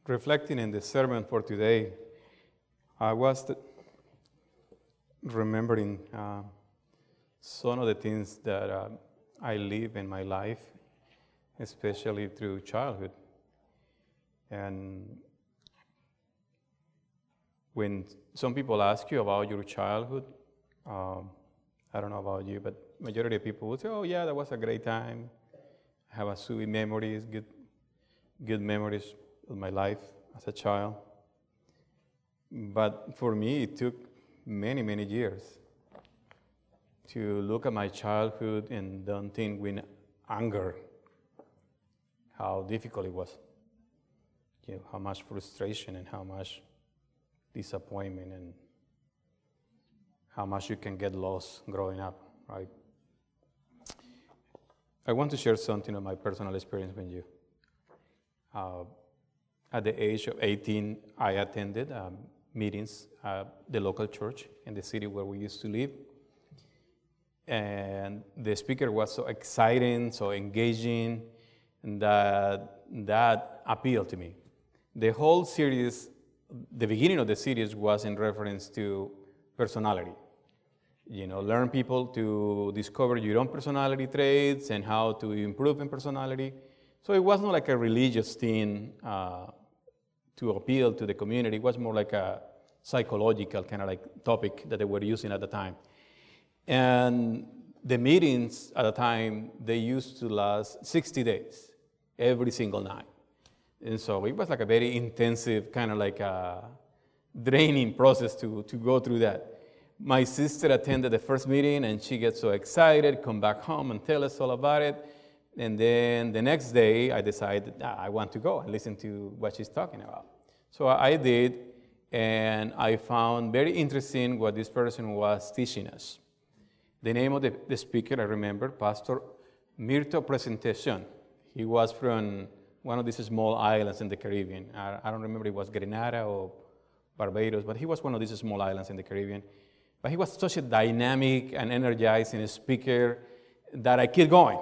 Reflecting in the sermon for today, I was remembering some of the things that I live in my life, especially through childhood. And when some people ask you about your childhood, I don't know about you, but majority of people will say, "Oh yeah, that was a great time. I have a sweet memories, good memories of my life as a child." But for me, it took many years to look at my childhood and don't think with anger how difficult it was. How much frustration and how much disappointment and how much you can get lost growing up, right? I want to share something of my personal experience with you. At the age of 18, I attended meetings at the local church in the city where we used to live. And the speaker was so exciting, so engaging, that appealed to me. The whole series, the beginning of the series was in reference to personality. Learn people to discover your own personality traits and how to improve in personality. So it wasn't like a religious thing to appeal to the community. It was more like a psychological kind of like topic that they were using at the time. And the meetings at the time, they used to last 60 days, every single night. And so it was like a very intensive kind of like a draining process to go through that. My sister attended the first meeting and she gets so excited, come back home and tell us all about it. And then the next day I decided I want to go and listen to what she's talking about. So I did, and I found very interesting what this person was teaching us. The name of the speaker, I remember, Pastor Mirto Presentacion. He was from one of these small islands in the Caribbean. I don't remember if it was Grenada or Barbados, but he was one of these small islands in the Caribbean. But he was such a dynamic and energizing speaker that I kept going,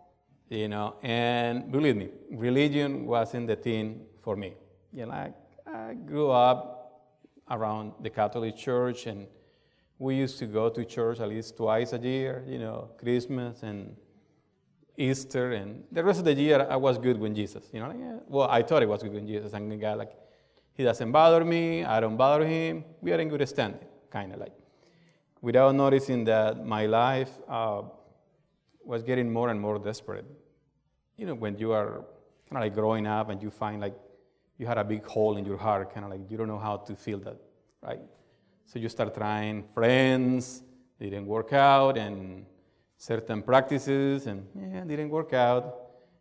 and believe me, religion wasn't the thing for me. I grew up around the Catholic Church, and we used to go to church at least twice a year, Christmas and Easter, and the rest of the year I was good with Jesus. Well, I thought I was good with Jesus, and God, he doesn't bother me, I don't bother him. We are in good standing, kind of like. Without noticing that my life was getting more and more desperate. When you are kind of like growing up and you find like you had a big hole in your heart, kind of like you don't know how to fill that, right? So you start trying friends, didn't work out, and certain practices, and didn't work out.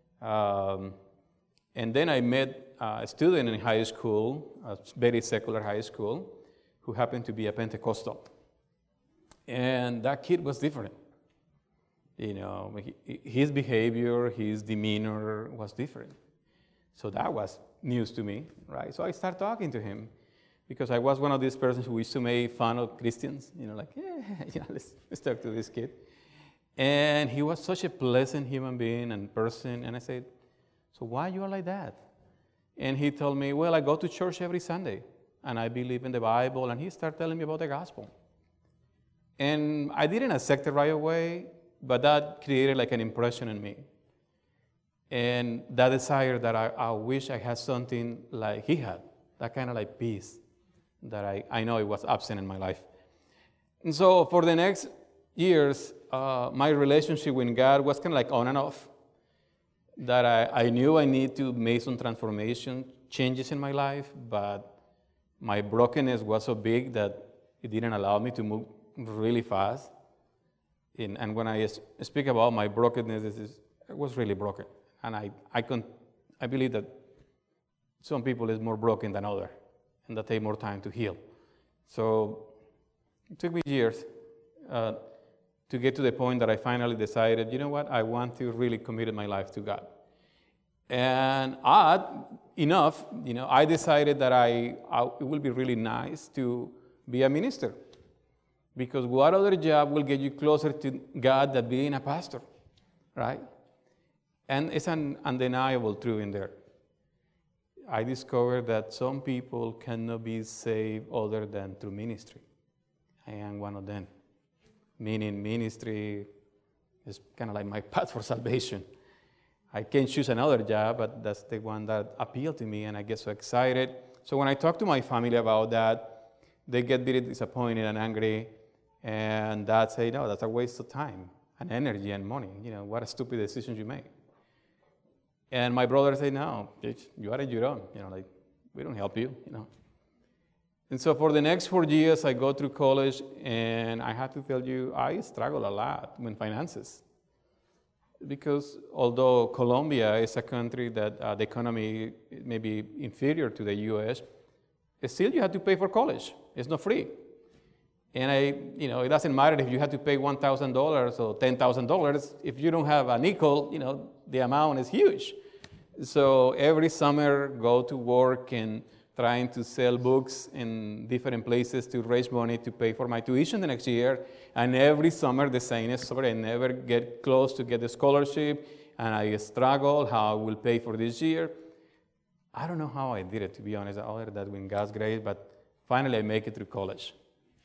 And then I met a student in high school, a very secular high school, who happened to be a Pentecostal. And that kid was different. His behavior, his demeanor was different. So that was news to me, right? So I started talking to him because I was one of these persons who used to make fun of Christians, let's talk to this kid. And he was such a pleasant human being and person. And I said, "So why you are like that?" And he told me, "Well, I go to church every Sunday and I believe in the Bible." And he started telling me about the gospel. And I didn't accept it right away, but that created like an impression in me. And that desire that I wish I had something like he had, that kind of like peace that I know it was absent in my life. And so for the next years, my relationship with God was kind of like on and off. That I knew I need to make some transformation, changes in my life, but my brokenness was so big that it didn't allow me to move really fast. And when I speak about my brokenness, it was really broken. And I believe that some people is more broken than others, and that take more time to heal. So it took me years to get to the point that I finally decided, I want to really commit my life to God. And odd enough, I decided that it would be really nice to be a minister. Because what other job will get you closer to God than being a pastor, right? And it's an undeniable truth in there. I discovered that some people cannot be saved other than through ministry. I am one of them. Meaning ministry is kind of like my path for salvation. I can choose another job, but that's the one that appealed to me, and I get so excited. So when I talk to my family about that, they get very disappointed and angry, and Dad say, no, that's a waste of time and energy and money. What a stupid decision you made. And my brother say, no, you are on your own. We don't help you. And so for the next 4 years, I go through college, and I have to tell you, I struggle a lot with finances. Because although Colombia is a country that the economy may be inferior to the U.S., still you have to pay for college. It's not free. And it doesn't matter if you have to pay $1,000 or $10,000. If you don't have a nickel, the amount is huge. So every summer, go to work and trying to sell books in different places to raise money to pay for my tuition the next year. And every summer, the same story. I never get close to get the scholarship, and I struggle how I will pay for this year. I don't know how I did it, to be honest, other than with God's grace, but finally I make it through college.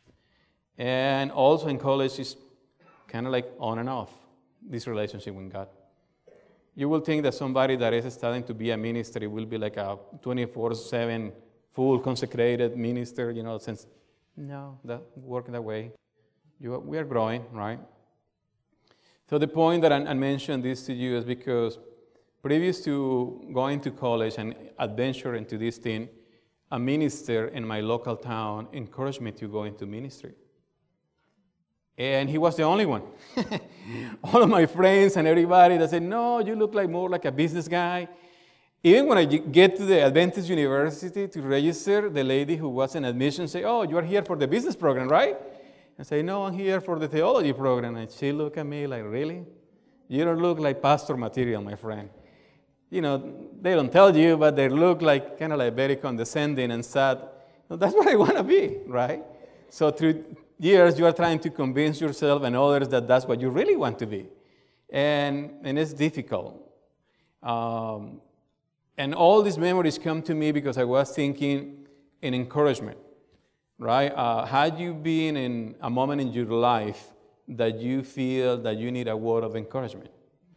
And also in college, it's kind of like on and off, this relationship with God. You will think that somebody that is studying to be a minister will be like a 24/7 full consecrated minister, since no, that work that way. We are growing, right? So the point that I mentioned this to you is because previous to going to college and adventure into this thing, a minister in my local town encouraged me to go into ministry. And he was the only one. All of my friends and everybody, they said, no, you look like more like a business guy. Even when I get to the Adventist University to register, the lady who was in admission said, oh, you are here for the business program, right? I say, no, I'm here for the theology program. And she looked at me like, really? You don't look like pastor material, my friend. They don't tell you, but they look like kind of like very condescending and sad. No, that's what I want to be, right? So through years, you are trying to convince yourself and others that that's what you really want to be. And it's difficult. And all these memories come to me because I was thinking in encouragement, right? Had you been in a moment in your life that you feel that you need a word of encouragement?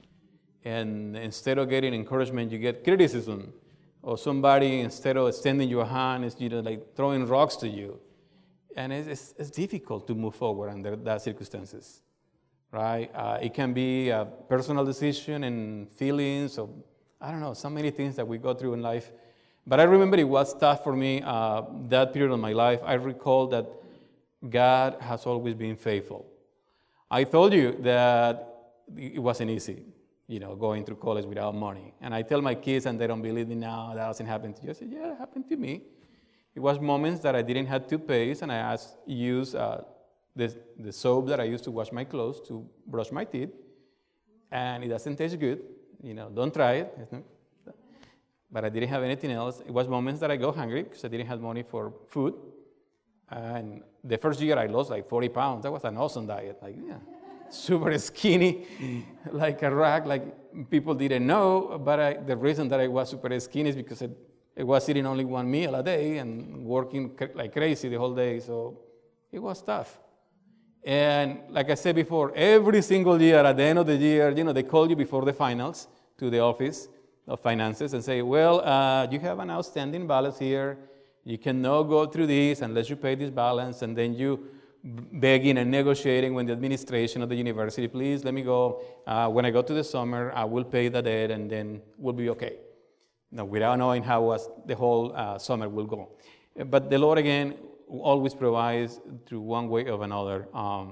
And instead of getting encouragement, you get criticism. Or somebody, instead of extending your hand, is like throwing rocks to you. And it's difficult to move forward under that circumstances, right? It can be a personal decision and feelings of, I don't know, so many things that we go through in life. But I remember it was tough for me that period of my life. I recall that God has always been faithful. I told you that it wasn't easy, going through college without money. And I tell my kids, and they don't believe me now, that doesn't happen to you. I said, yeah, it happened to me. It was moments that I didn't have toothpaste, and I used the soap that I used to wash my clothes to brush my teeth, and it doesn't taste good. Don't try it. But I didn't have anything else. It was moments that I go hungry because I didn't have money for food. And the first year I lost like 40 pounds. That was an awesome diet. Super skinny, like a rag. Like people didn't know, but the reason that I was super skinny is because I was eating only one meal a day and working like crazy the whole day, so it was tough. And like I said before, every single year, at the end of the year, they call you before the finals to the office of finances and say, well, you have an outstanding balance here. You cannot go through this unless you pay this balance, and then you begging and negotiating with the administration of the university, please let me go. When I go to the summer, I will pay the debt, and then we'll be okay. No, without knowing how the whole summer will go. But the Lord, again, always provides through one way or another.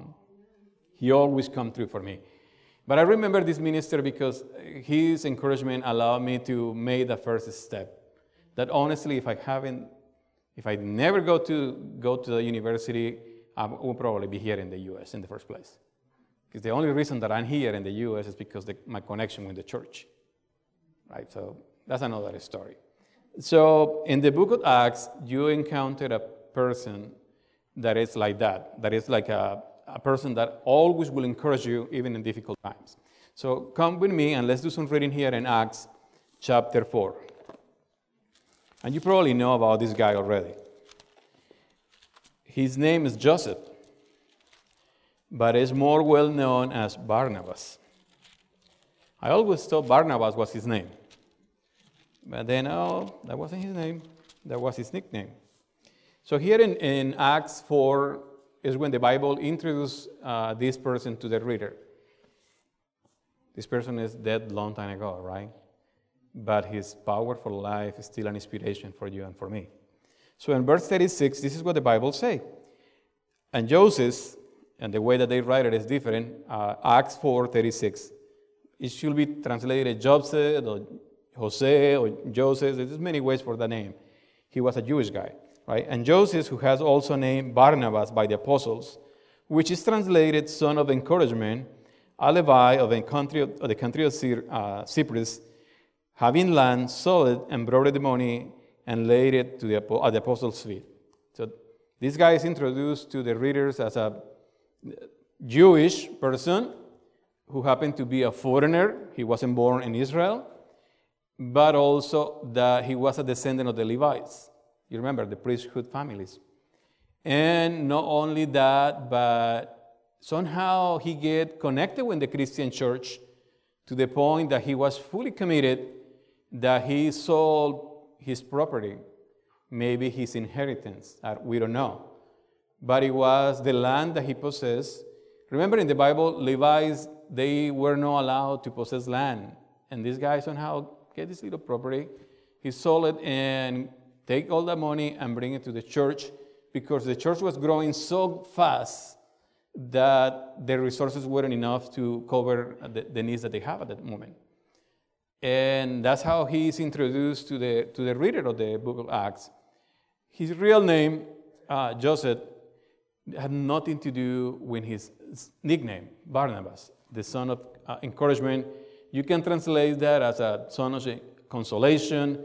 He always comes through for me. But I remember this minister because his encouragement allowed me to make the first step. That honestly, if I never go to the university, I will probably be here in the U.S. in the first place. Because the only reason that I'm here in the U.S. is because my connection with the church. Right, so that's another story. So in the book of Acts, you encounter a person that is like that. That is like a person that always will encourage you even in difficult times. So come with me and let's do some reading here in Acts chapter 4. And you probably know about this guy already. His name is Joseph, but is more well known as Barnabas. I always thought Barnabas was his name. But then, that wasn't his name. That was his nickname. So here in Acts 4 is when the Bible introduced this person to the reader. This person is dead long time ago, right? But his powerful life is still an inspiration for you and for me. So in verse 36, this is what the Bible says. And Joseph, and the way that they write it is different, Acts 4:36. It should be translated Joseph or Jose or Joseph. There's many ways for the name. He was a Jewish guy, right? And Joseph, who has also named Barnabas by the apostles, which is translated son of encouragement, a Levi of the country of Cyprus, having land, sold it, and brought the money and laid it at the apostles' feet. So this guy is introduced to the readers as a Jewish person who happened to be a foreigner. He wasn't born in Israel, but also that he was a descendant of the Levites. You remember, the priesthood families. And not only that, but somehow he get connected with the Christian church to the point that he was fully committed, that he sold his property, maybe his inheritance, we don't know. But it was the land that he possessed. Remember in the Bible, Levites, they were not allowed to possess land. And this guy somehow get this little property. He sold it and take all the money and bring it to the church, because the church was growing so fast that the resources weren't enough to cover the needs that they have at that moment. And that's how he is introduced to the reader of the book of Acts. His real name, Joseph, had nothing to do with his nickname, Barnabas, the son of encouragement. You can translate that as a son of consolation,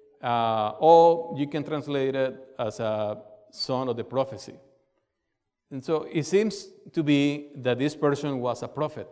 or you can translate it as a son of the prophecy. And so it seems to be that this person was a prophet.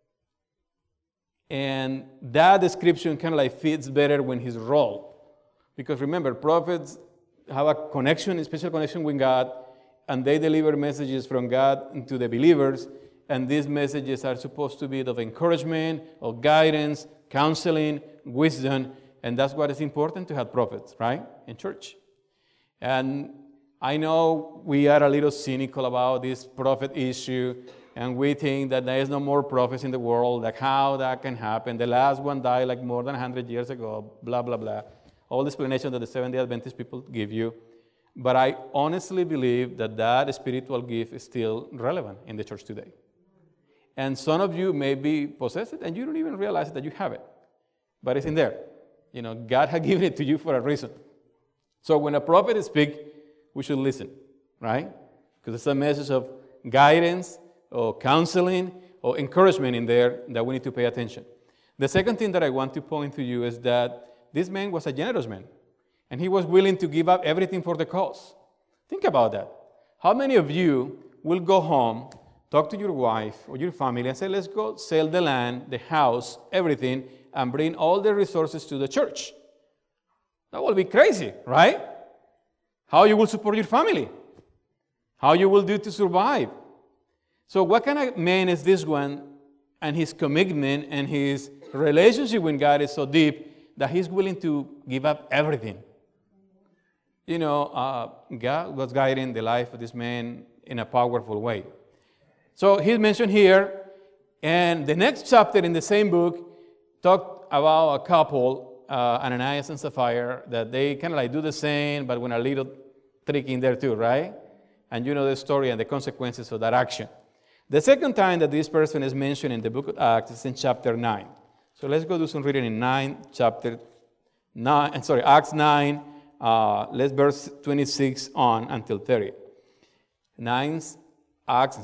And that description kind of like fits better with his role. Because remember, prophets have a connection, a special connection with God, and they deliver messages from God to the believers. And these messages are supposed to be of encouragement, of guidance, counseling, wisdom. And that's what is important to have prophets, right, in church. And I know we are a little cynical about this prophet issue, and we think that there is no more prophets in the world, like how that can happen. The last one died like more than 100 years ago, blah, blah, blah. All the explanation that the Seventh-day Adventist people give you. But I honestly believe that spiritual gift is still relevant in the church today. And some of you may be possessed it, and you don't even realize that you have it. But it's in there. You know, God has given it to you for a reason. So when a prophet speaks, we should listen, right? Because it's a message of guidance or counseling or encouragement in there that we need to pay attention. The second thing that I want to point to you is that this man was a generous man, and he was willing to give up everything for the cause. Think about that. How many of you will go home, talk to your wife or your family and say, let's go sell the land, the house, everything, and bring all the resources to the church? That will be crazy, right? How you will support your family? How you will do to survive? So what kind of man is this one, and his commitment and his relationship with God is so deep that he's willing to give up everything? You know, God was guiding the life of this man in a powerful way. So he's mentioned here, and the next chapter in the same book talked about a couple, Ananias and Sapphira, that they kind of like do the same, but with a little trick in there too, right? And you know the story and the consequences of that action. The second time that this person is mentioned in the book of Acts is in chapter 9. So let's go do some reading in Acts 9, let's verse 26 on until 30. Acts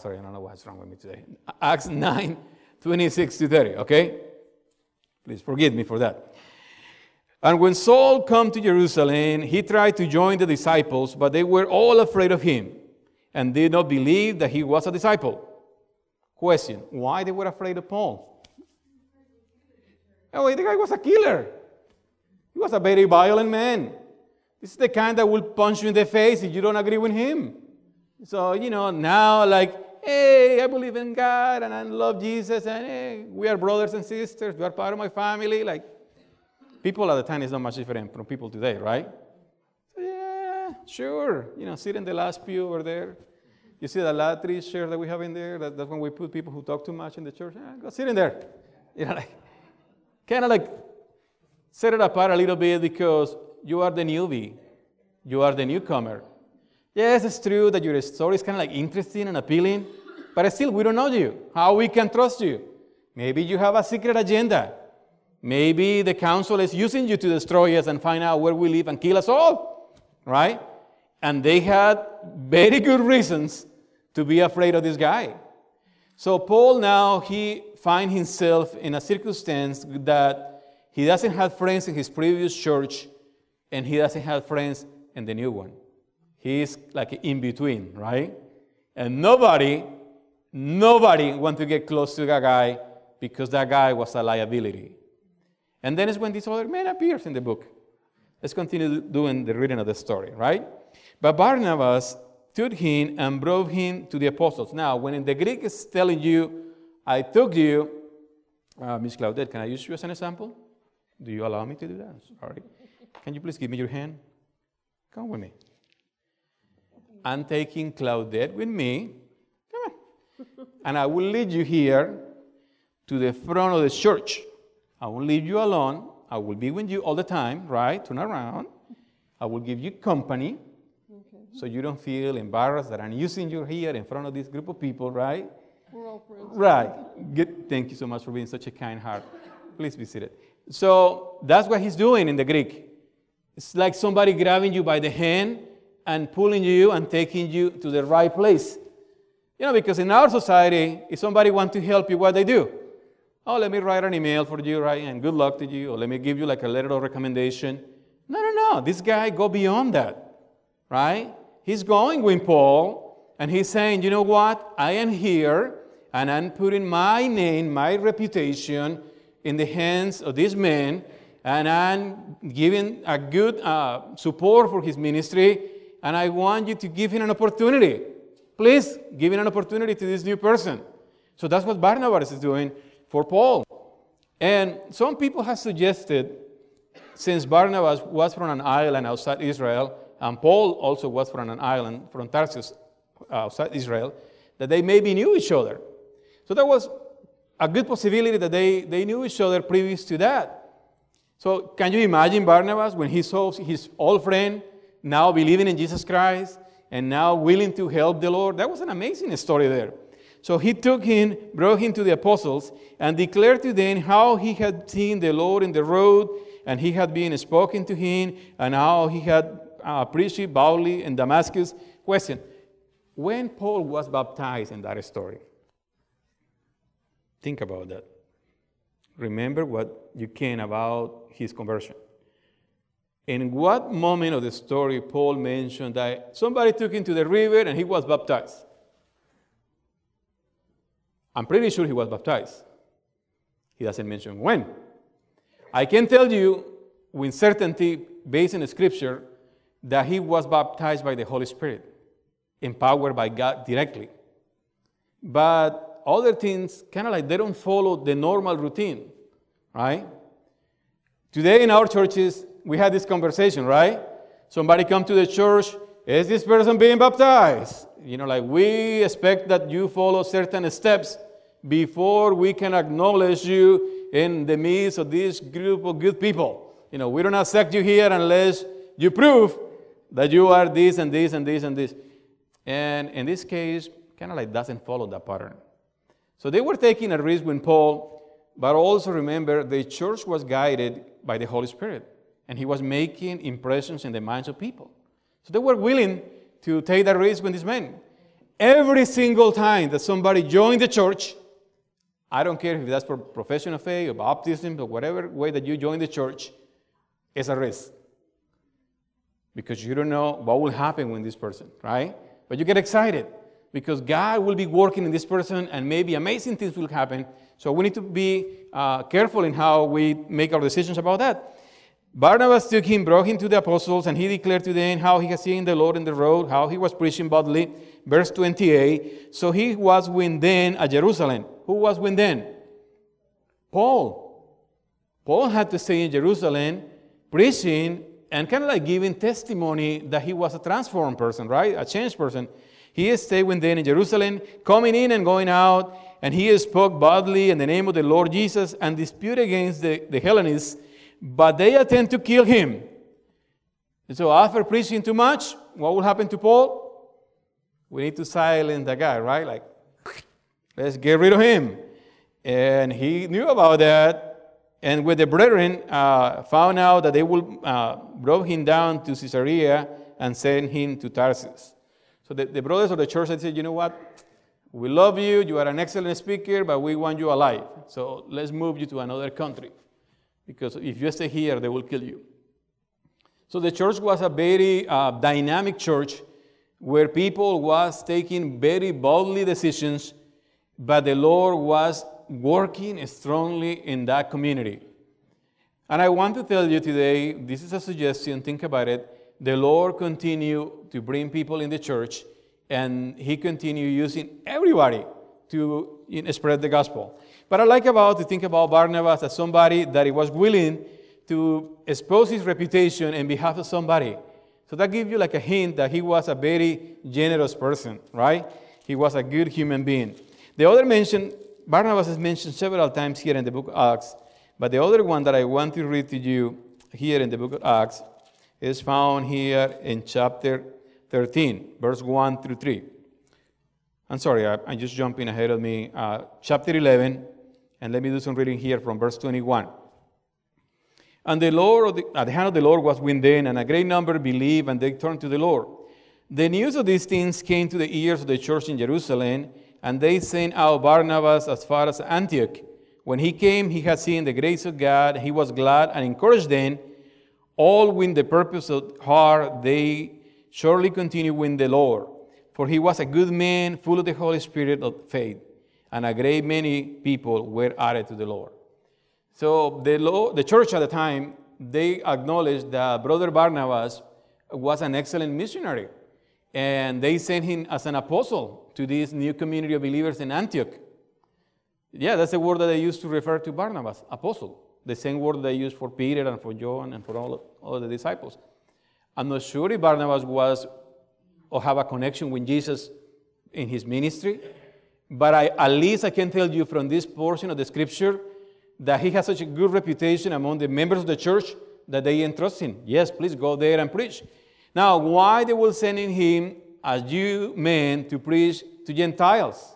9, 26 to 30, okay? Please forgive me for that. And when Saul came to Jerusalem, he tried to join the disciples, but they were all afraid of him and did not believe that he was a disciple. Question, why they were afraid of Paul? Oh, the guy was a killer. He was a very violent man. This is the kind that will punch you in the face if you don't agree with him. So, now like, hey, I believe in God and I love Jesus and hey, we are brothers and sisters. You are part of my family. Like, people at the time is not much different from people today, right? So, yeah, sure. Sit in the last pew over there. You see the lattice chair that we have in there? That's when we put people who talk too much in the church. Go sit in there. Kind of like set it apart a little bit because you are the newbie. You are the newcomer. Yes, it's true that your story is kind of like interesting and appealing, but still we don't know you. How we can trust you? Maybe you have a secret agenda. Maybe the council is using you to destroy us and find out where we live and kill us all, right? And they had very good reasons to be afraid of this guy. So Paul now, he finds himself in a circumstance that he doesn't have friends in his previous church and he doesn't have friends in the new one. He's like in between, right? And nobody wants to get close to that guy because that guy was a liability. And then is when this other man appears in the book. Let's continue doing the reading of the story, right? But Barnabas took him and brought him to the apostles. Now, when in the Greek is telling you, I took you, Miss Claudette, can I use you as an example? Do you allow me to do that? Sorry. Can you please give me your hand? Come with me. I'm taking Claudette with me. Come on. And I will lead you here to the front of the church. I won't leave you alone. I will be with you all the time, right? Turn around. I will give you company. Okay. So you don't feel embarrassed that I'm using you here in front of this group of people, right? We're all friends. Right. Good. Thank you so much for being such a kind heart. Please be seated. So that's what he's doing in the Greek. It's like somebody grabbing you by the hand and pulling you and taking you to the right place. Because in our society, if somebody wants to help you, what they do? Oh, let me write an email for you, right? And good luck to you. Or let me give you like a letter of recommendation. No. This guy go beyond that, right? He's going with Paul, and he's saying, you know what? I am here, and I'm putting my name, my reputation in the hands of this man, and I'm giving a good support for his ministry, and I want you to give him an opportunity. Please give him an opportunity to this new person. So that's what Barnabas is doing for Paul. And some people have suggested, since Barnabas was from an island outside Israel, and Paul also was from an island, from Tarsus, outside Israel, that they maybe knew each other. So there was a good possibility that they knew each other previous to that. So can you imagine Barnabas when he saw his old friend now believing in Jesus Christ and now willing to help the Lord? That was an amazing story there. So he took him, brought him to the apostles, and declared to them how he had seen the Lord in the road, and he had been spoken to him, and how he had preached boldly in Damascus. Question: when Paul was baptized in that story? Think about that. Remember what you can about his conversion. In what moment of the story Paul mentioned that somebody took him to the river and he was baptized? I'm pretty sure he was baptized. He doesn't mention when. I can tell you with certainty, based on the scripture, that he was baptized by the Holy Spirit, empowered by God directly. But other things, kind of like they don't follow the normal routine, right? Today in our churches, we had this conversation, right? Somebody come to the church, is this person being baptized? Like we expect that you follow certain steps before we can acknowledge you in the midst of this group of good people. We don't accept you here unless you prove that you are this and this and this and this. And in this case, kind of like doesn't follow that pattern. So they were taking a risk with Paul, but also remember the church was guided by the Holy Spirit, and he was making impressions in the minds of people. So they were willing to take that risk with this man. Every single time that somebody joined the church, I don't care if that's for profession of faith or baptism or whatever way that you join the church, it's a risk. Because you don't know what will happen with this person, right? But you get excited because God will be working in this person and maybe amazing things will happen. So we need to be careful in how we make our decisions about that. Barnabas took him, brought him to the apostles, and he declared to them how he had seen the Lord in the road, how he was preaching boldly. Verse 28, so he was with them at Jerusalem. Who was with them? Paul. Paul had to stay in Jerusalem preaching and kind of like giving testimony that he was a transformed person, right? A changed person. He stayed with them in Jerusalem, coming in and going out, and he spoke boldly in the name of the Lord Jesus and disputed against the Hellenists, but they attempt to kill him. And so after preaching too much, what will happen to Paul? We need to silence the guy, right? Like, let's get rid of him. And he knew about that. And with the brethren, found out that they will brought him down to Caesarea and send him to Tarsus. So the brothers of the church said, you know what? We love you. You are an excellent speaker, but we want you alive. So let's move you to another country. Because if you stay here, they will kill you. So the church was a very dynamic church where people was taking very boldly decisions, but the Lord was working strongly in that community. And I want to tell you today, this is a suggestion, think about it. The Lord continued to bring people in the church, and He continued using everybody to spread the gospel. But I like to think about Barnabas as somebody that he was willing to expose his reputation in behalf of somebody. So that gives you like a hint that he was a very generous person, right? He was a good human being. The other mention, Barnabas is mentioned several times here in the book of Acts, but the other one that I want to read to you here in the book of Acts is found here in chapter 13, verse 1 through 3. I'm sorry, I'm just jumping ahead of me. Chapter 11, and let me do some reading here from verse 21. And the Lord, at the hand of the Lord was with them, and a great number believed, and they turned to the Lord. The news of these things came to the ears of the church in Jerusalem, and they sent out Barnabas as far as Antioch. When he came, he had seen the grace of God. He was glad and encouraged them, all with the purpose of heart. They surely continued with the Lord. For he was a good man, full of the Holy Spirit of faith, and a great many people were added to the Lord. So the church at the time, they acknowledged that Brother Barnabas was an excellent missionary. And they sent him as an apostle to this new community of believers in Antioch. Yeah, that's the word that they used to refer to Barnabas, apostle. The same word they used for Peter and for John and for all the disciples. I'm not sure if Barnabas was or have a connection with Jesus in his ministry, but at least I can tell you from this portion of the scripture that he has such a good reputation among the members of the church that they entrust him. Yes, please go there and preach. Now, why they were sending him as Jew men to preach to Gentiles?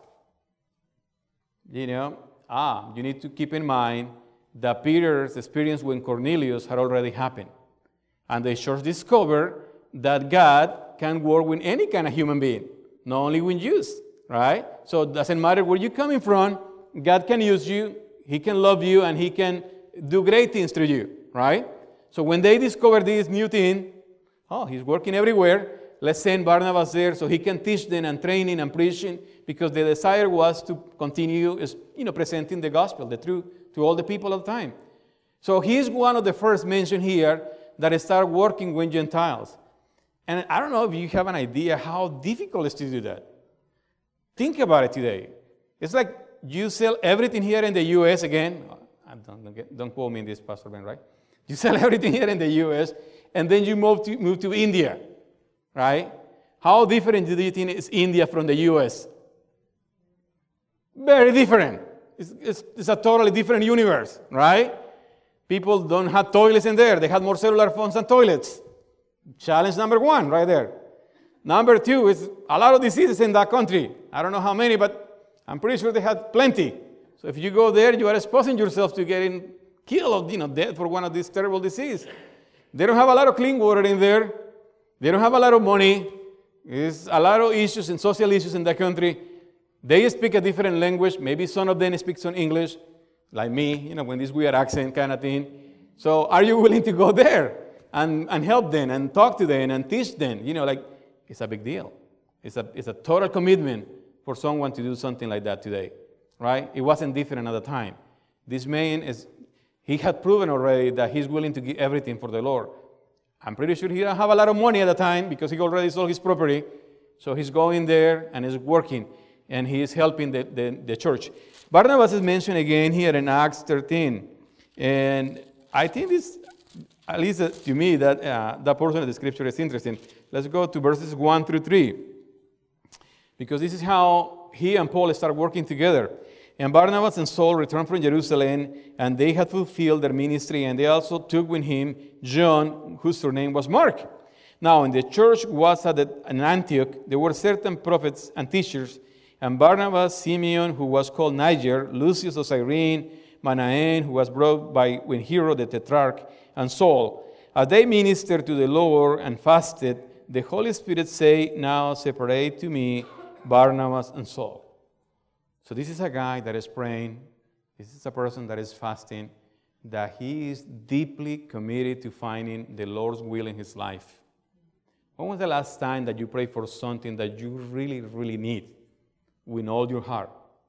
You need to keep in mind that Peter's experience with Cornelius had already happened. And the church discovered that God can work with any kind of human being, not only with Jews, right? So it doesn't matter where you're coming from, God can use you, He can love you, and He can do great things through you, right? So when they discovered this new thing, He's working everywhere, let's send Barnabas there so he can teach them and training and preaching, because the desire was to continue presenting the gospel, the truth, to all the people of the time. So he's one of the first mentioned here that start working with Gentiles. And I don't know if you have an idea how difficult it is to do that. Think about it today. It's like you sell everything here in the U.S. again. Don't quote me in this, Pastor Ben, right? You sell everything here in the U.S., and then you move to India, right? How different do you think is India from the U.S.? Very different. It's a totally different universe, right? People don't have toilets in there. They have more cellular phones than toilets. Challenge number one, right there. Number two is a lot of diseases in that country. I don't know how many, but I'm pretty sure they had plenty. So if you go there, you are exposing yourself to getting killed or dead for one of these terrible diseases. They don't have a lot of clean water in there. They don't have a lot of money. There's a lot of issues and social issues in that country. They speak a different language. Maybe some of them speak some English, like me, with this weird accent kind of thing. So are you willing to go there and help them and talk to them and teach them? It's a big deal. It's a total commitment for someone to do something like that today, right? It wasn't different at the time. This man He had proven already that he's willing to give everything for the Lord. I'm pretty sure he didn't have a lot of money at the time because he already sold his property. So he's going there and he's working and he is helping the church. Barnabas is mentioned again here in Acts 13. And I think this, at least to me, that portion of the scripture is interesting. Let's go to verses 1 through 3. Because this is how he and Paul start working together. And Barnabas and Saul returned from Jerusalem, and they had fulfilled their ministry, and they also took with him John, whose surname was Mark. Now, in the church was at Antioch, there were certain prophets and teachers, and Barnabas, Simeon, who was called Niger, Lucius of Cyrene, Manaen, who was brought by when Herod the Tetrarch, and Saul. As they ministered to the Lord and fasted, the Holy Spirit said, "Now separate to me Barnabas and Saul." So this is a guy that is praying. This is a person that is fasting, that he is deeply committed to finding the Lord's will in his life. When was the last time that you prayed for something that you really, really need with all your heart?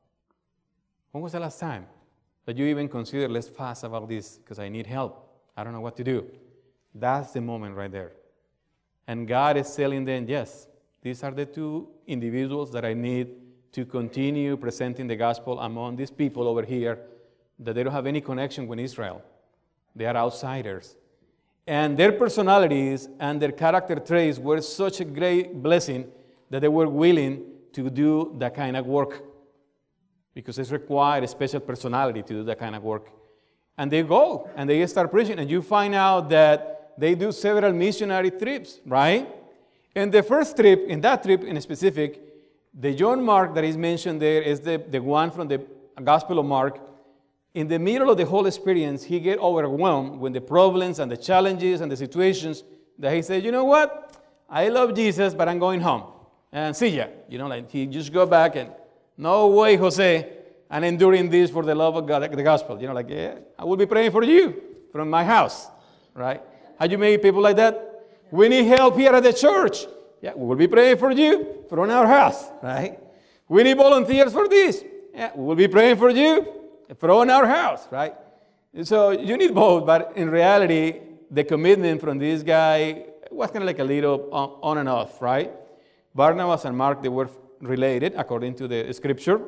When was the last time that you even considered, let's fast about this because I need help. I don't know what to do. That's the moment right there. And God is telling them, yes, these are the two individuals that I need to continue presenting the gospel among these people over here that they don't have any connection with Israel. They are outsiders. And their personalities and their character traits were such a great blessing that they were willing to do that kind of work because it's required a special personality to do that kind of work. And they go and they start preaching, and you find out that they do several missionary trips, right? And the first trip, in that trip in specific, the John Mark that is mentioned there is the one from the Gospel of Mark. In the middle of the whole experience, he get overwhelmed with the problems and the challenges and the situations that he said, you know what? I love Jesus, but I'm going home. And see ya. You know, like he just go back and, no way, Jose, I'm enduring this for the love of God, the gospel. You know, like, yeah, I will be praying for you from my house, right? Have you met people like that? We need help here at the church. Yeah, we will be praying for you from our house, right? We need volunteers for this. Yeah, we will be praying for you from our house, right? So you need both, but in reality, the commitment from this guy was kind of like a little on and off, right? Barnabas and Mark, they were related according to the scripture,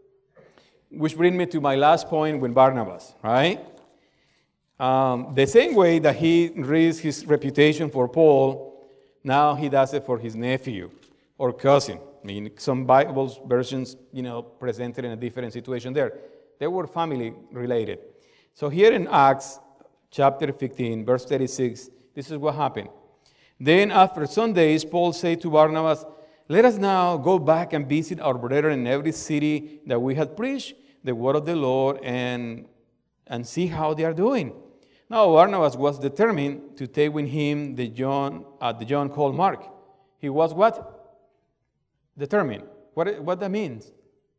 which brings me to my last point with Barnabas, right? The same way that he raised his reputation for Paul, now he does it for his nephew or cousin. I mean, some Bible versions, presented in a different situation there. They were family related. So here in Acts chapter 15, verse 36, this is what happened. Then after some days, Paul said to Barnabas, let us now go back and visit our brethren in every city that we had preached the word of the Lord and see how they are doing. Now Barnabas was determined to take with him the John called Mark. He was what? Determined. What that means?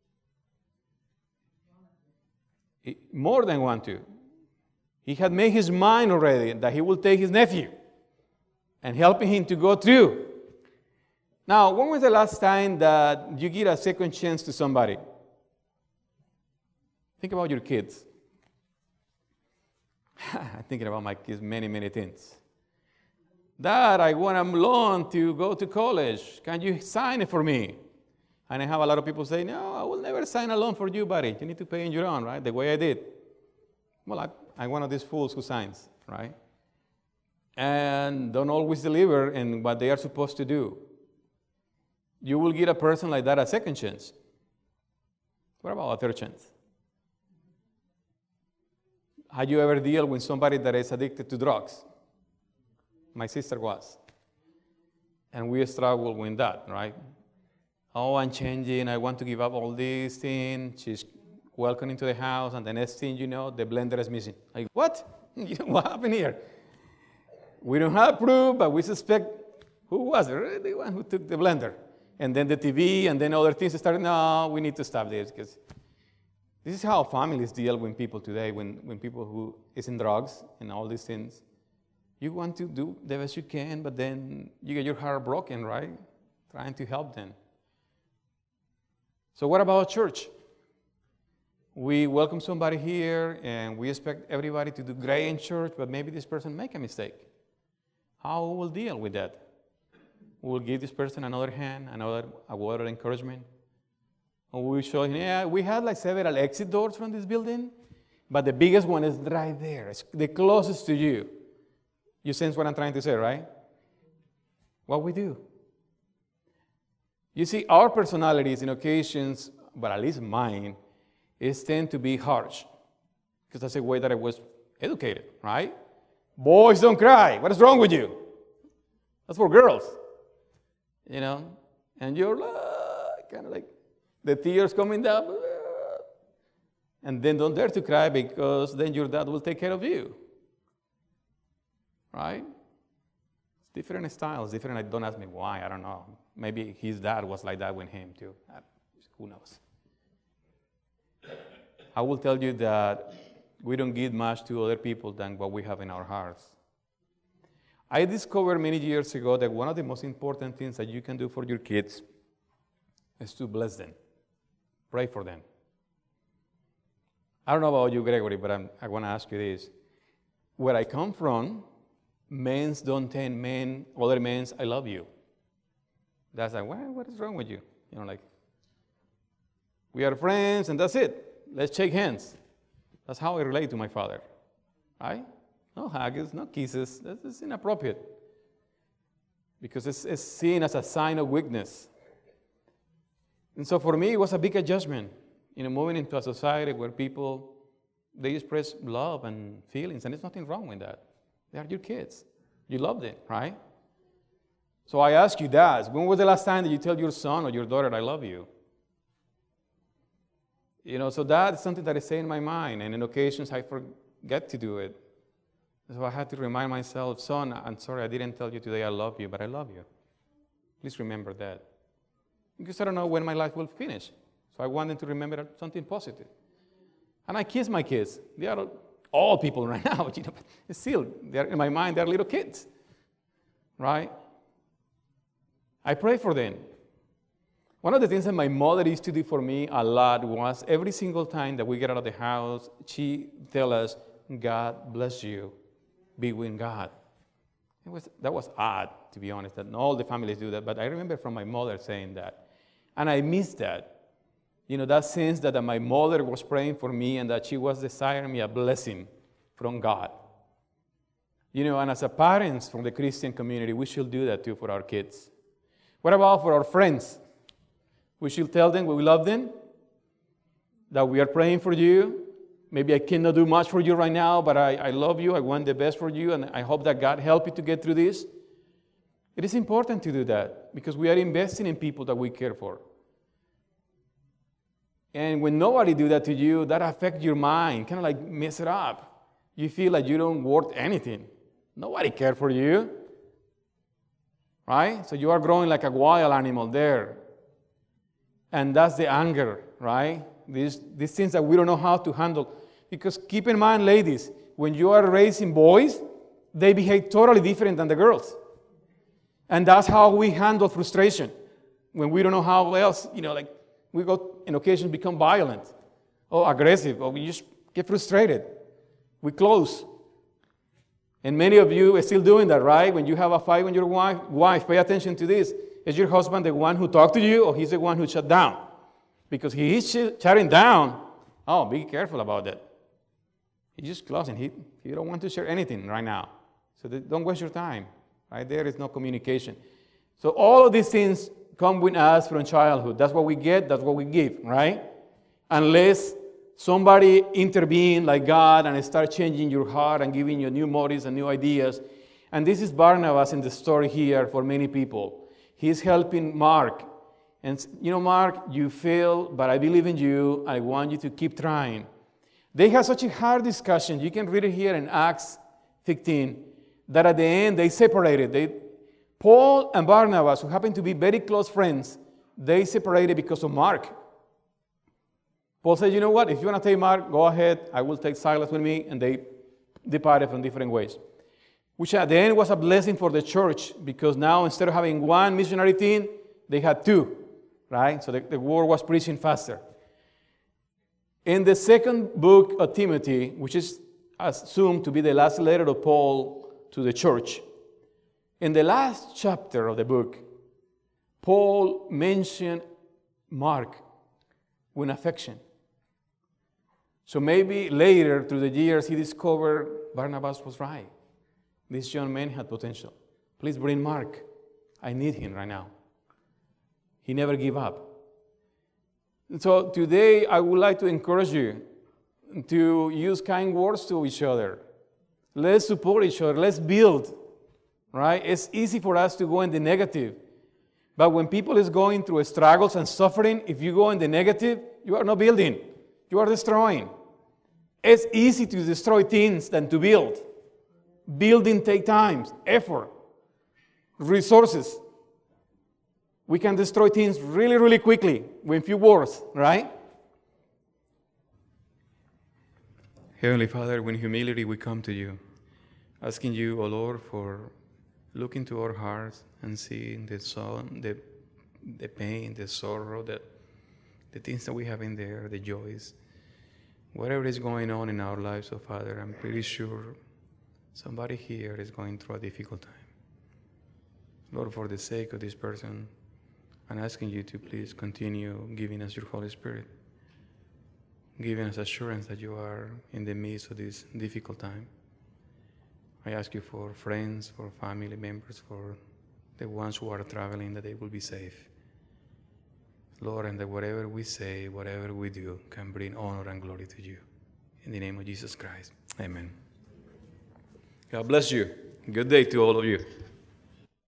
More than want to. He had made his mind already that he will take his nephew and helping him to go through. Now, when was the last time that you give a second chance to somebody? Think about your kids. I'm thinking about my kids many, many things. Dad, I want a loan to go to college. Can you sign it for me? And I have a lot of people say, no, I will never sign a loan for you, buddy. You need to pay on your own, right? The way I did. Well, I'm one of these fools who signs, right? And don't always deliver in what they are supposed to do. You will give a person like that a second chance. What about a third chance? Have you ever dealt with somebody that is addicted to drugs? My sister was. And we struggle with that, right? Oh, I'm changing. I want to give up all these things. She's welcoming to the house, and the next thing you know, the blender is missing. Like, what? What happened here? We don't have proof, but we suspect who was it? The one who took the blender. And then the TV, and then other things started. No, we need to stop this because this is how families deal with people today. When people who is in drugs and all these things, you want to do the best you can, but then you get your heart broken, right? Trying to help them. So what about church? We welcome somebody here, and we expect everybody to do great in church, but maybe this person make a mistake. How we will deal with that? We will give this person another hand, a word of encouragement. And we will show him, yeah, we had like several exit doors from this building, but the biggest one is right there. It's the closest to you. You sense what I'm trying to say, right? What we do. You see, our personalities in occasions, but at least mine, is tend to be harsh. Because that's the way that I was educated, right? Boys don't cry. What is wrong with you? That's for girls. You know? And you're kind of like, the tears coming down. And then don't dare to cry because then your dad will take care of you. Right? It's different styles, different. Don't ask me why, I don't know. Maybe his dad was like that with him too. Who knows? I will tell you that we don't give much to other people than what we have in our hearts. I discovered many years ago that one of the most important things that you can do for your kids is to bless them. Pray for them. I don't know about you, Gregory, but I want to ask you this. Where I come from, men don't tell other men, I love you. That's like, well, what is wrong with you? You know, like, we are friends and that's it. Let's shake hands. That's how I relate to my father. Right? No hugs, no kisses. That's inappropriate. Because it's seen as a sign of weakness. And so for me, it was a big adjustment. You know, moving into a society where people, they express love and feelings, and there's nothing wrong with that. They are your kids. You love them, right? So I ask you, dads, when was the last time that you tell your son or your daughter, I love you? You know, so that is something that I say in my mind, and in occasions I forget to do it. So I had to remind myself, son, I'm sorry I didn't tell you today I love you, but I love you. Please remember that. Because I don't know when my life will finish. So I want them to remember something positive. And I kiss my kids. They are all people right now, but, you know, but still, they're, in my mind, they're little kids. Right? I pray for them. One of the things that my mother used to do for me a lot was every single time that we get out of the house, she tell us, God bless you. Be with God. That was odd, to be honest, that not all the families do that, but I remember from my mother saying that. And I miss that. You know, that sense that my mother was praying for me and that she was desiring me a blessing from God. You know, and as a parents from the Christian community, we should do that too for our kids. What about for our friends? We should tell them we love them, that we are praying for you. Maybe I cannot do much for you right now, but I love you. I want the best for you, and I hope that God help you to get through this. It is important to do that because we are investing in people that we care for. And when nobody do that to you, that affects your mind, kind of like mess it up. You feel like you don't worth anything. Nobody cares for you. Right? So you are growing like a wild animal there. And that's the anger, right? These things that we don't know how to handle. Because keep in mind, ladies, when you are raising boys, they behave totally different than the girls. And that's how we handle frustration. When we don't know how else, you know, like we go, in occasions, become violent or aggressive, or we just get frustrated. We close. And many of you are still doing that, right? When you have a fight with your wife, pay attention to this. Is your husband the one who talked to you, or he's the one who shut down? Because he is shutting down. Oh, be careful about that. He's just closing. He don't want to share anything right now. So don't waste your time. Right? There is no communication. So all of these things come with us from childhood. That's what we get. That's what we give, right? Unless somebody intervene like God and start changing your heart and giving you new motives and new ideas. And this is Barnabas in the story here for many people. He's helping Mark. And, you know, Mark, you fail, but I believe in you. I want you to keep trying. They had such a hard discussion. You can read it here in Acts 15, that at the end they separated. Paul and Barnabas, who happened to be very close friends, they separated because of Mark. Paul said, you know what, if you want to take Mark, go ahead. I will take Silas with me. And they departed from different ways. Which at the end was a blessing for the church, because now instead of having one missionary team, they had two, right? So the word was preaching faster. In the second book of Timothy, which is assumed to be the last letter of Paul to the church, in the last chapter of the book, Paul mentioned Mark with affection. So maybe later, through the years, he discovered Barnabas was right. This young man had potential. Please bring Mark. I need him right now. He never gave up. And so today, I would like to encourage you to use kind words to each other. Let's support each other. Let's build, right? It's easy for us to go in the negative. But when people is going through struggles and suffering, if you go in the negative, you are not building. You are destroying. It's easy to destroy things than to build. Building takes time, effort, resources. We can destroy things really, really quickly with few words, right? Heavenly Father, with humility we come to you, asking you, O Lord, for looking to our hearts and seeing the pain, the sorrow, the things that we have in there, the joys. Whatever is going on in our lives, oh Father, I'm pretty sure somebody here is going through a difficult time. Lord, for the sake of this person, I'm asking you to please continue giving us your Holy Spirit, giving us assurance that you are in the midst of this difficult time. I ask you for friends, for family members, for the ones who are traveling, that they will be safe. Lord, and that whatever we say, whatever we do, can bring honor and glory to you. In the name of Jesus Christ, amen. God bless you. Good day to all of you.